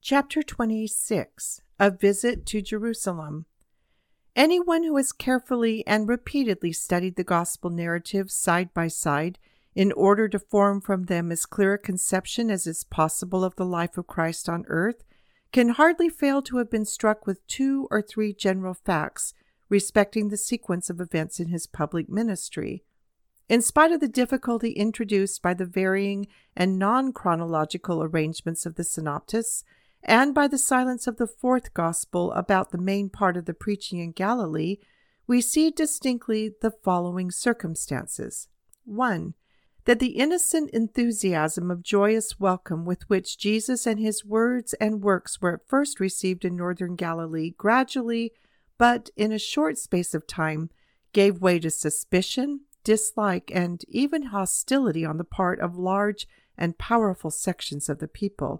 Chapter 26. A Visit to Jerusalem. Anyone who has carefully and repeatedly studied the gospel narratives side by side in order to form from them as clear a conception as is possible of the life of Christ on earth can hardly fail to have been struck with 2 or 3 general facts respecting the sequence of events in his public ministry. In spite of the difficulty introduced by the varying and non-chronological arrangements of the synoptists, and by the silence of the 4th Gospel about the main part of the preaching in Galilee, we see distinctly the following circumstances. 1. That the innocent enthusiasm of joyous welcome with which Jesus and his words and works were at first received in northern Galilee gradually, but in a short space of time, gave way to suspicion, dislike, and even hostility on the part of large and powerful sections of the people.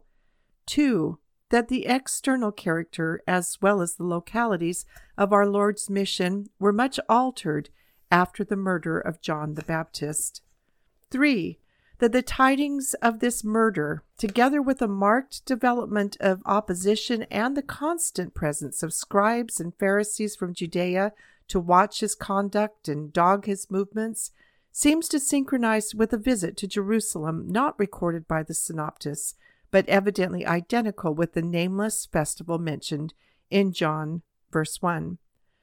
2. That the external character, as well as the localities of our Lord's mission, were much altered after the murder of John the Baptist. 3. That the tidings of this murder, together with a marked development of opposition and the constant presence of scribes and Pharisees from Judea to watch his conduct and dog his movements, seems to synchronize with a visit to Jerusalem not recorded by the synoptists, but evidently identical with the nameless festival mentioned in John, verse 1.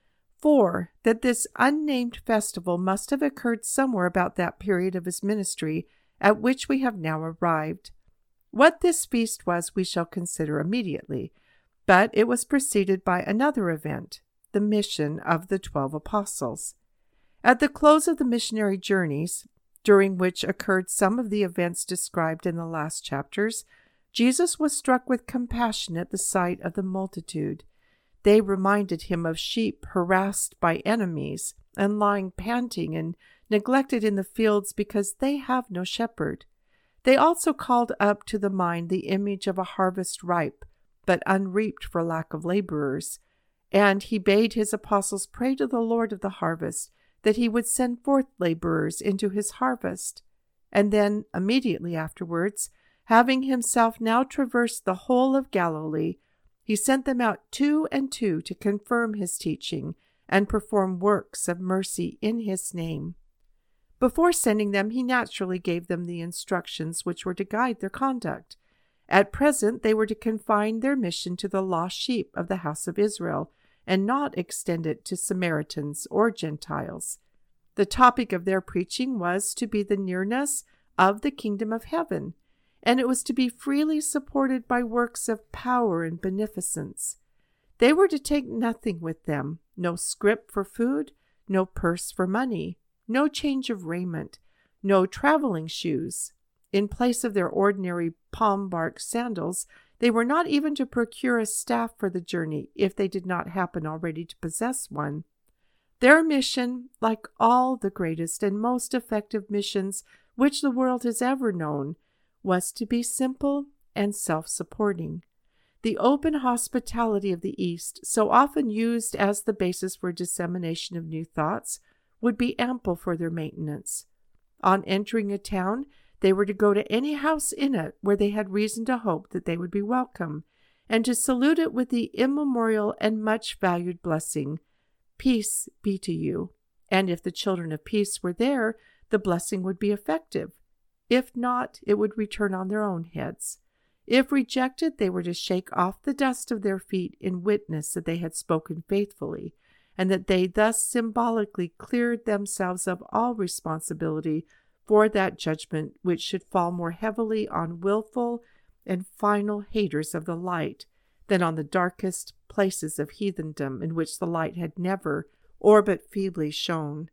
4. That this unnamed festival must have occurred somewhere about that period of his ministry at which we have now arrived. What this feast was we shall consider immediately, but it was preceded by another event, the mission of the 12 apostles. At the close of the missionary journeys, during which occurred some of the events described in the last chapters, Jesus was struck with compassion at the sight of the multitude. They reminded him of sheep harassed by enemies and lying panting and neglected in the fields because they have no shepherd. They also called up to the mind the image of a harvest ripe, but unreaped for lack of laborers. And he bade his apostles pray to the Lord of the harvest that he would send forth laborers into his harvest. And then, immediately afterwards, having himself now traversed the whole of Galilee, he sent them out 2 and 2 to confirm his teaching and perform works of mercy in his name. Before sending them, he naturally gave them the instructions which were to guide their conduct. At present, they were to confine their mission to the lost sheep of the house of Israel, and not extend it to Samaritans or Gentiles. The topic of their preaching was to be the nearness of the kingdom of heaven, and it was to be freely supported by works of power and beneficence. They were to take nothing with them, no scrip for food, no purse for money, no change of raiment, no traveling shoes. In place of their ordinary palm bark sandals, they were not even to procure a staff for the journey if they did not happen already to possess one. Their mission, like all the greatest and most effective missions which the world has ever known, was to be simple and self-supporting. The open hospitality of the East, so often used as the basis for dissemination of new thoughts, would be ample for their maintenance. On entering a town, they were to go to any house in it where they had reason to hope that they would be welcome, and to salute it with the immemorial and much valued blessing, "Peace be to you." And if the children of peace were there, the blessing would be effective. If not, it would return on their own heads. If rejected, they were to shake off the dust of their feet in witness that they had spoken faithfully, and that they thus symbolically cleared themselves of all responsibility for that judgment which should fall more heavily on willful and final haters of the light than on the darkest places of heathendom in which the light had never or but feebly shone.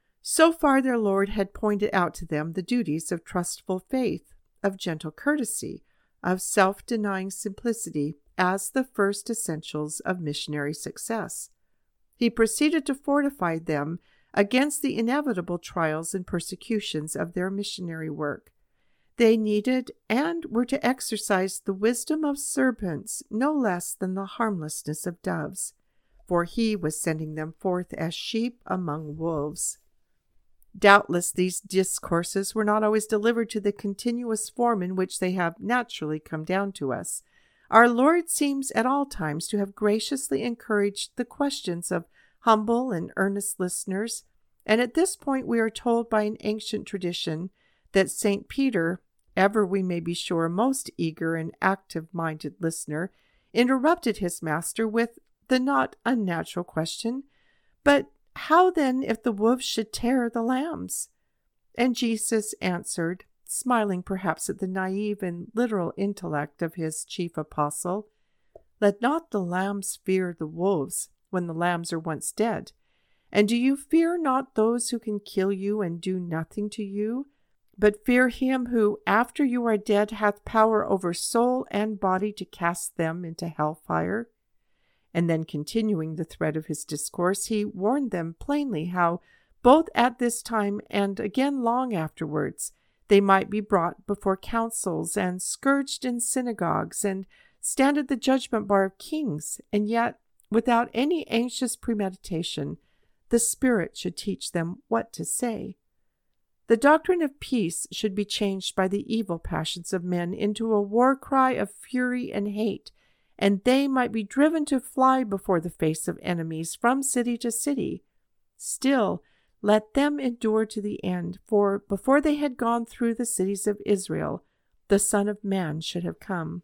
So far their Lord had pointed out to them the duties of trustful faith, of gentle courtesy, of self-denying simplicity as the first essentials of missionary success. He proceeded to fortify them against the inevitable trials and persecutions of their missionary work. They needed and were to exercise the wisdom of serpents no less than the harmlessness of doves, for he was sending them forth as sheep among wolves. Doubtless these discourses were not always delivered to the continuous form in which they have naturally come down to us. Our Lord seems at all times to have graciously encouraged the questions of humble and earnest listeners, and at this point we are told by an ancient tradition that St. Peter, ever we may be sure a most eager and active-minded listener, interrupted his master with the not unnatural question, "But how then if the wolves should tear the lambs?" And Jesus answered, smiling perhaps at the naive and literal intellect of his chief apostle, "Let not the lambs fear the wolves when the lambs are once dead. And do you fear not those who can kill you and do nothing to you, but fear him who, after you are dead, hath power over soul and body to cast them into hellfire?" And then, continuing the thread of his discourse, he warned them plainly how, both at this time and again long afterwards, they might be brought before councils and scourged in synagogues and stand at the judgment bar of kings, and yet, without any anxious premeditation, the Spirit should teach them what to say. The doctrine of peace should be changed by the evil passions of men into a war cry of fury and hate, and they might be driven to fly before the face of enemies from city to city. Still, let them endure to the end, for before they had gone through the cities of Israel, the Son of Man should have come.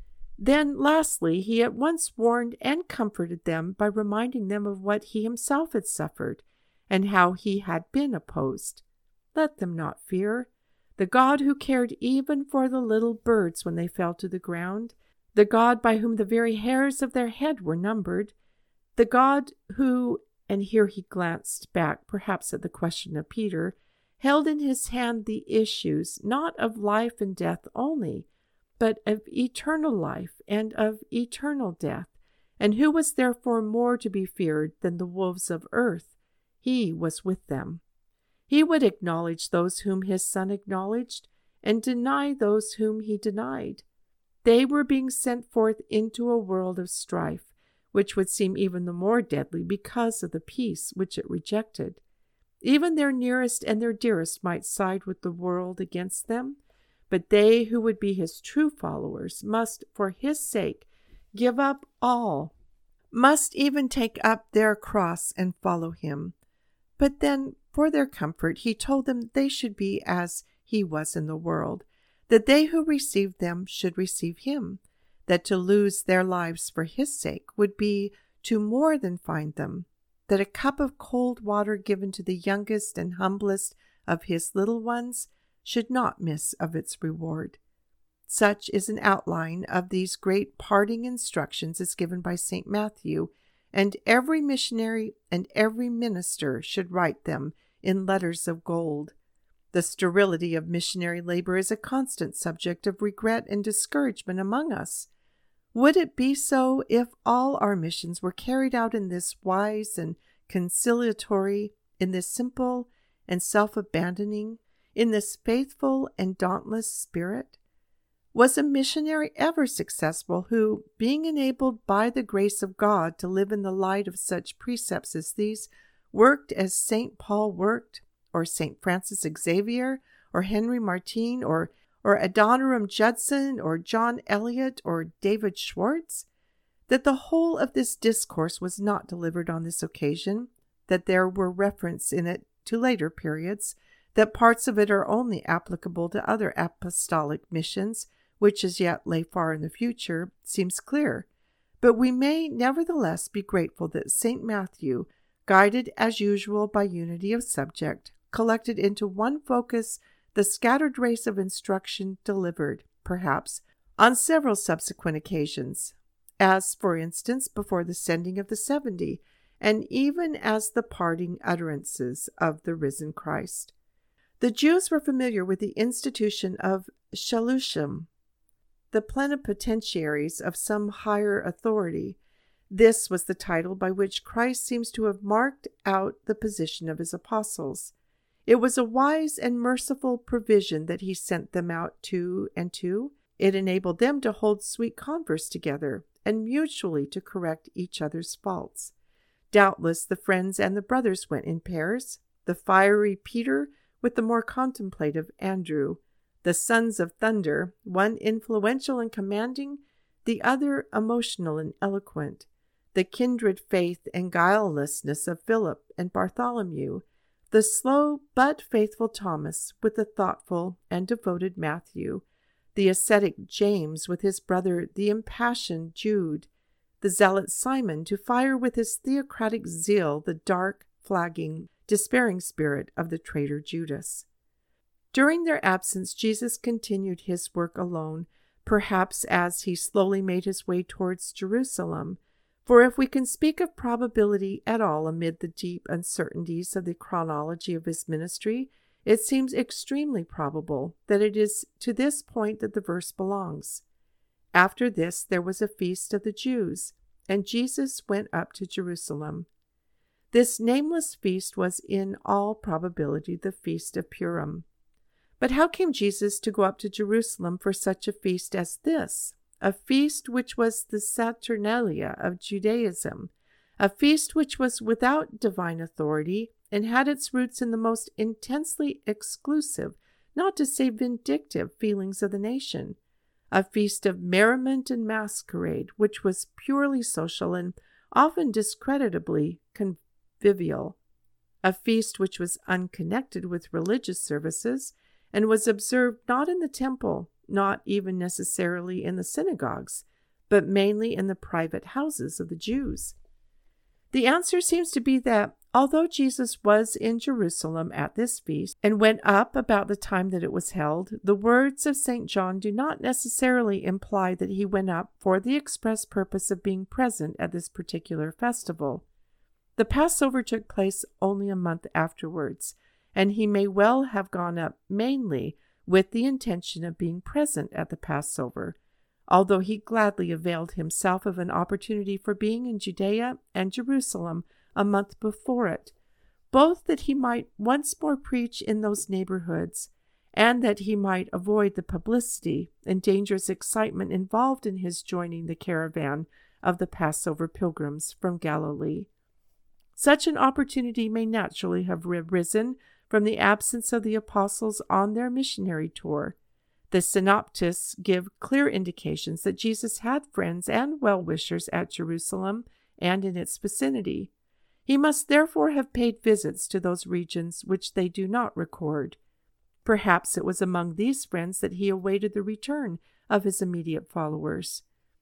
Then, lastly, he at once warned and comforted them by reminding them of what he himself had suffered, and how he had been opposed. Let them not fear. The God who cared even for the little birds when they fell to the ground, the God by whom the very hairs of their head were numbered, the God who, and here he glanced back perhaps at the question of Peter, held in his hand the issues not of life and death only, but of eternal life and of eternal death, and who was therefore more to be feared than the wolves of earth, he was with them. He would acknowledge those whom his Son acknowledged, and deny those whom he denied. They were being sent forth into a world of strife, which would seem even the more deadly because of the peace which it rejected. Even their nearest and their dearest might side with the world against them, but they who would be his true followers must, for his sake, give up all, must even take up their cross and follow him. But then, for their comfort, he told them they should be as he was in the world, that they who received them should receive him, that to lose their lives for his sake would be to more than find them, that a cup of cold water given to the youngest and humblest of his little ones should not miss of its reward. Such is an outline of these great parting instructions as given by St. Matthew, and every missionary and every minister should write them in letters of gold. The sterility of missionary labor is a constant subject of regret and discouragement among us. Would it be so if all our missions were carried out in this wise and conciliatory, in this simple and self-abandoning, in this faithful and dauntless spirit? Was a missionary ever successful who, being enabled by the grace of God to live in the light of such precepts as these, worked as St. Paul worked, or St. Francis Xavier, or Henry Martyn, or Adoniram Judson, or John Eliot, or David Schwartz? That the whole of this discourse was not delivered on this occasion, that there were references in it to later periods, that parts of it are only applicable to other apostolic missions, which as yet lay far in the future, seems clear. But we may nevertheless be grateful that St. Matthew, guided as usual by unity of subject, collected into one focus the scattered race of instruction delivered, perhaps, on several subsequent occasions, as, for instance, before the sending of the 70, and even as the parting utterances of the risen Christ. The Jews were familiar with the institution of Shalushim, the plenipotentiaries of some higher authority. This was the title by which Christ seems to have marked out the position of his apostles. It was a wise and merciful provision that he sent them out two and two. It enabled them to hold sweet converse together and mutually to correct each other's faults. Doubtless the friends and the brothers went in pairs, the fiery Peter with the more contemplative Andrew, the sons of thunder, one influential and commanding, the other emotional and eloquent, the kindred faith and guilelessness of Philip and Bartholomew, the slow but faithful Thomas with the thoughtful and devoted Matthew, the ascetic James with his brother, the impassioned Jude, the zealot Simon to fire with his theocratic zeal the dark, flagging, despairing spirit of the traitor Judas. During their absence, Jesus continued his work alone, perhaps as he slowly made his way towards Jerusalem. For if we can speak of probability at all amid the deep uncertainties of the chronology of his ministry, it seems extremely probable that it is to this point that the verse belongs. After this there was a feast of the Jews, and Jesus went up to Jerusalem. This nameless feast was in all probability the feast of Purim. But how came Jesus to go up to Jerusalem for such a feast as this? A feast which was the Saturnalia of Judaism, a feast which was without divine authority and had its roots in the most intensely exclusive, not to say vindictive, feelings of the nation, a feast of merriment and masquerade, which was purely social and often discreditably convivial, a feast which was unconnected with religious services and was observed not in the temple, not even necessarily in the synagogues, but mainly in the private houses of the Jews. The answer seems to be that, although Jesus was in Jerusalem at this feast and went up about the time that it was held, the words of St. John do not necessarily imply that he went up for the express purpose of being present at this particular festival. The Passover took place only a month afterwards, and he may well have gone up mainly with the intention of being present at the Passover, although he gladly availed himself of an opportunity for being in Judea and Jerusalem a month before it, both that he might once more preach in those neighborhoods, and that he might avoid the publicity and dangerous excitement involved in his joining the caravan of the Passover pilgrims from Galilee. Such an opportunity may naturally have arisen from the absence of the apostles on their missionary tour. The synoptists give clear indications that Jesus had friends and well-wishers at Jerusalem and in its vicinity. He must therefore have paid visits to those regions which they do not record. Perhaps it was among these friends that he awaited the return of his immediate followers.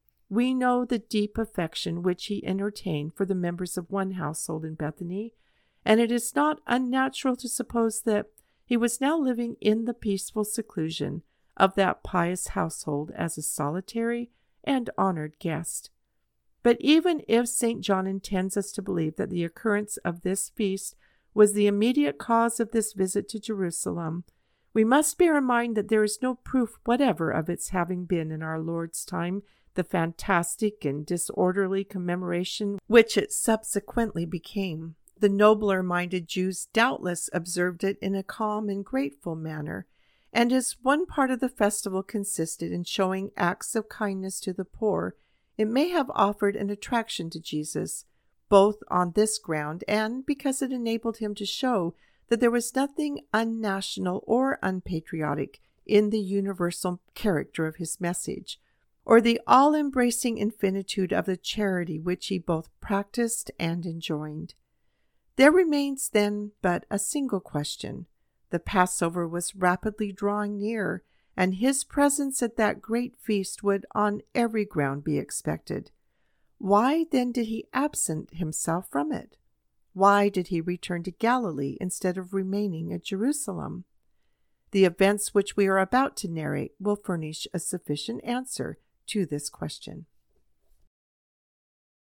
We know the deep affection which he entertained for the members of one household in Bethany, and it is not unnatural to suppose that he was now living in the peaceful seclusion of that pious household as a solitary and honored guest. But even if St. John intends us to believe that the occurrence of this feast was the immediate cause of this visit to Jerusalem, we must bear in mind that there is no proof whatever of its having been in our Lord's time the fantastic and disorderly commemoration which it subsequently became. The nobler-minded Jews doubtless observed it in a calm and grateful manner, and as one part of the festival consisted in showing acts of kindness to the poor, it may have offered an attraction to Jesus, both on this ground and because it enabled him to show that there was nothing unnational or unpatriotic in the universal character of his message, or the all-embracing infinitude of the charity which he both practiced and enjoined. There remains then but a single question. The Passover was rapidly drawing near, and his presence at that great feast would on every ground be expected. Why then did he absent himself from it? Why did he return to Galilee instead of remaining at Jerusalem? The events which we are about to narrate will furnish a sufficient answer to this question.